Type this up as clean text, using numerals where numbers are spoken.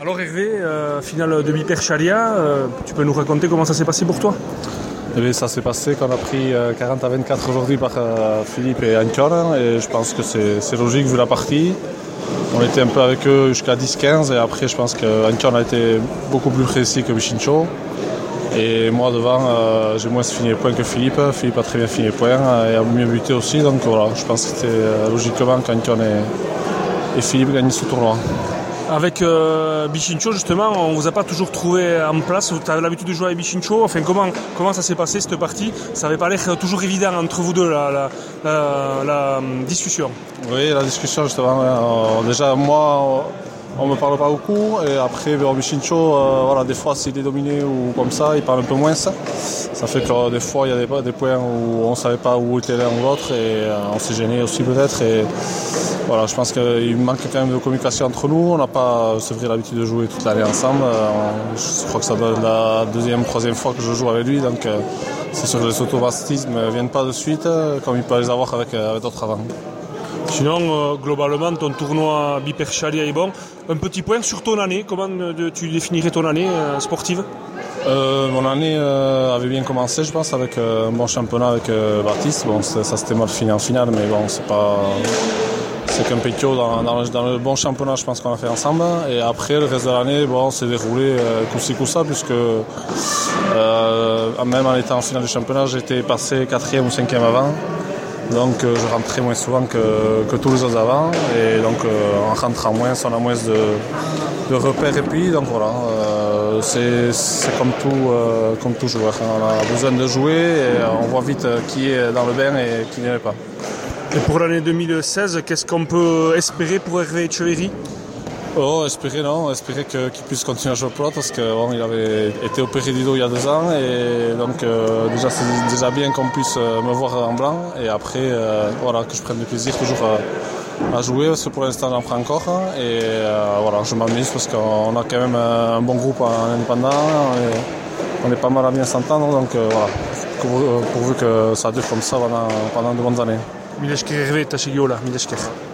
Alors Hervé, finale de Biper-Chalia, tu peux nous raconter comment ça s'est passé pour toi? Eh bien, ça s'est passé qu'on a pris 40-24 aujourd'hui par Philippe et Antion, et je pense que c'est logique vu la partie. On était un peu avec eux jusqu'à 10-15 et après je pense qu'Antion a été beaucoup plus précis que Bichincho. Et moi devant, j'ai moins fini les points que Philippe. Philippe a très bien fini les points et a mieux buté aussi. Donc voilà, je pense que c'était logiquement qu'Antion et Philippe gagnent ce tournoi. Avec Bichincho justement, on ne vous a pas toujours trouvé en place. Tu as l'habitude de jouer avec Bichincho. Enfin, comment ça s'est passé cette partie? Ça n'avait pas l'air toujours évident entre vous deux la discussion. Oui, la discussion justement. Déjà moi, on me parle pas beaucoup et après Bichincho, voilà, des fois s'il est dominé ou comme ça, il parle un peu moins. Ça fait que des fois il y a des points où on savait pas où était l'un ou l'autre et on s'est gêné aussi peut-être. Et voilà, je pense qu'il manque quand même de communication entre nous. On n'a pas, c'est vrai, l'habitude de jouer toute l'année ensemble. Je crois que ça doit être la deuxième, troisième fois que je joue avec lui, donc c'est sûr que les automatismes ne viennent pas de suite comme il peut les avoir avec d'autres avant. Sinon, globalement, ton tournoi Biper-Chalia est bon. Un petit point sur ton année. Comment tu définirais ton année sportive? Mon année avait bien commencé, je pense, avec un bon championnat avec Baptiste. Bon, ça s'était mal fini en finale, mais bon, c'est qu'un pétio dans le bon championnat, je pense qu'on a fait ensemble. Et après, le reste de l'année, bon, s'est déroulé coup-ci coup-ça, puisque même en étant en finale du championnat, j'étais passé 4e ou 5e avant. Donc je rentrais moins souvent que tous les autres avant. Et donc en rentrant moins, on a moins de repères. Et puis, donc voilà, c'est comme tout joueur. On a besoin de jouer et on voit vite qui est dans le bain et qui n'y est pas. Et pour l'année 2016, qu'est-ce qu'on peut espérer pour Hervé Etcheverry? Espérer qu'il puisse continuer à jouer au plot parce qu'il avait été opéré du dos il y a 2 ans et donc déjà c'est déjà bien qu'on puisse me voir en blanc et après voilà, que je prenne du plaisir toujours à jouer parce que pour l'instant j'en prends encore et voilà, je m'amuse parce qu'on a quand même un bon groupe en indépendant, on est pas mal à bien s'entendre, donc voilà, pourvu que ça dure comme ça pendant de bonnes années. Mil esker Hervé, eta segi hola, mil esker.